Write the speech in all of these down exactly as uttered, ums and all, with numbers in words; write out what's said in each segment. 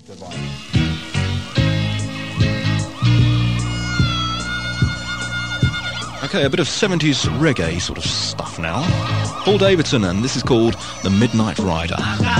Goodbye. Okay, a bit of seventies reggae sort of stuff now. Paul Davidson, and this is called The Midnight Rider.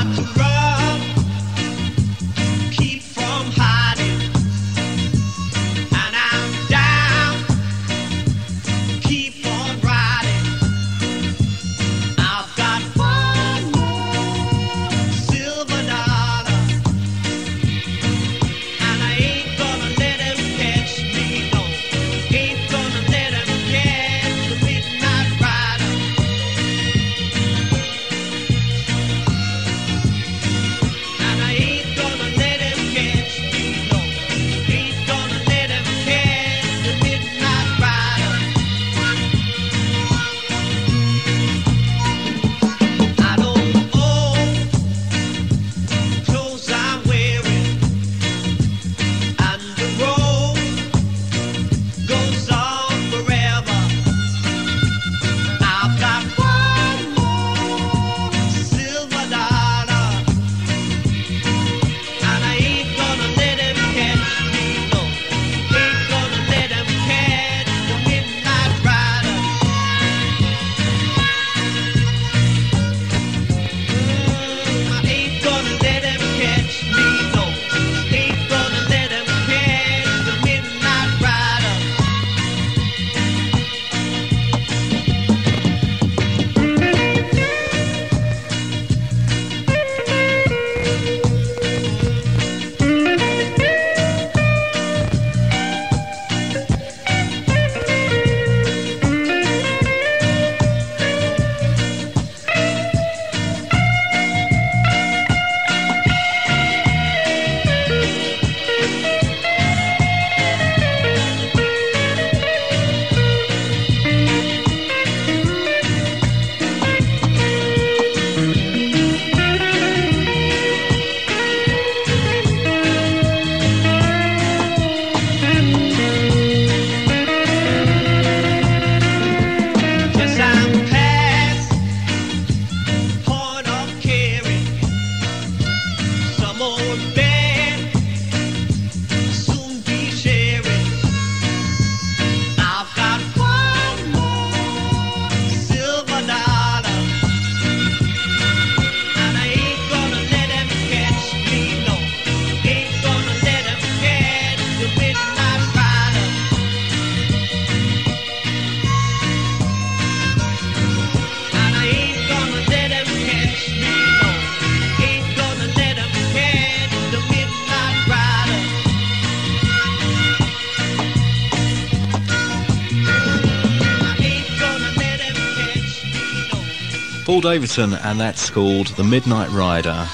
Paul Davidson, and that's called The Midnight Rider.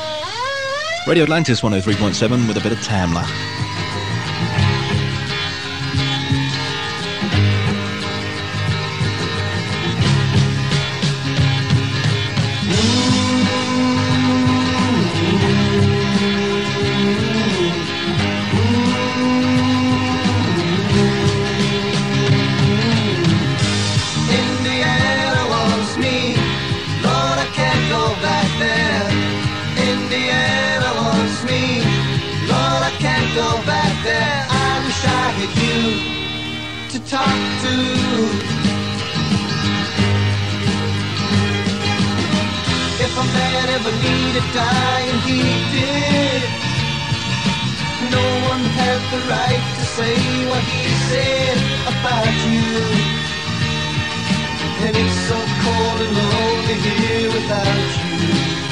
Radio Atlantis one oh three point seven with a bit of Tamla. Talk to. If a man ever needed dying, he did. No one had the right to say what he said about you. And it's so cold and lonely here without you.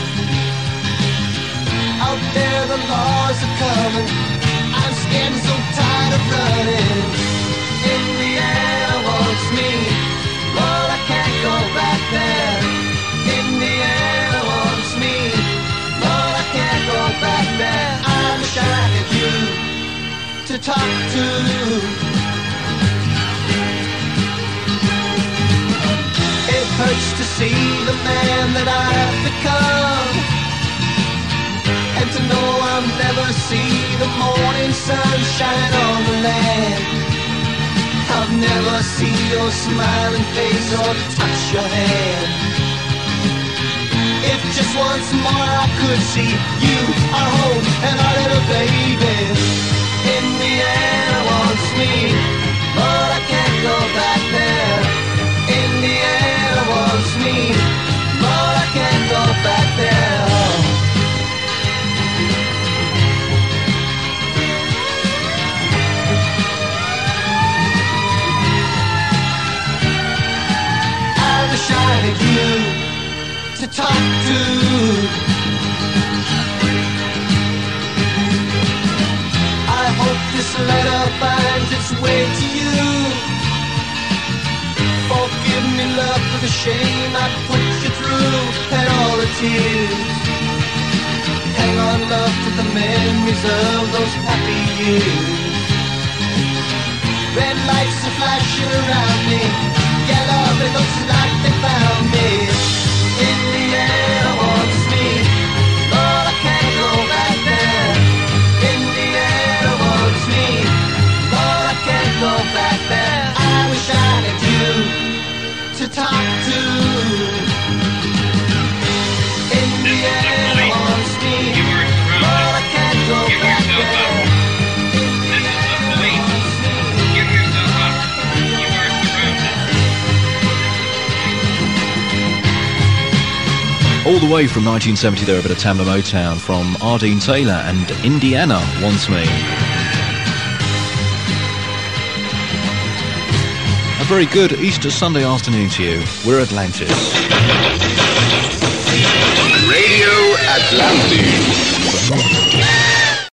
Out there the laws are coming, I'm scared and so tired of running. Indiana wants me, Lord, I can't go back there. Indiana wants me, Lord, I can't go back there. I wish I had you to talk to. It hurts to see the man that I've become, and to know I'll never see the morning sun shine on the land. I'll never see your smiling face or touch your hand. If just once more I could see you, our home, and our little love finds its way to you. Forgive me, love, for the shame I put you through and all the tears. Hang on, love, to the memories of those happy years. Red lights are flashing around me. Yeah, love, it looks like they found me. Indiana wants me. Lord, I can't go back there. Indiana wants me. Lord, I can't go back there. I wish I had you to talk to. Indiana wants me. Lord, I can't go back there. All the way from nineteen seventy there, a bit of Tamla Motown from Ardeen Taylor and Indiana Wants Me. A very good Easter Sunday afternoon to you. We're Atlantis. Radio Atlantis.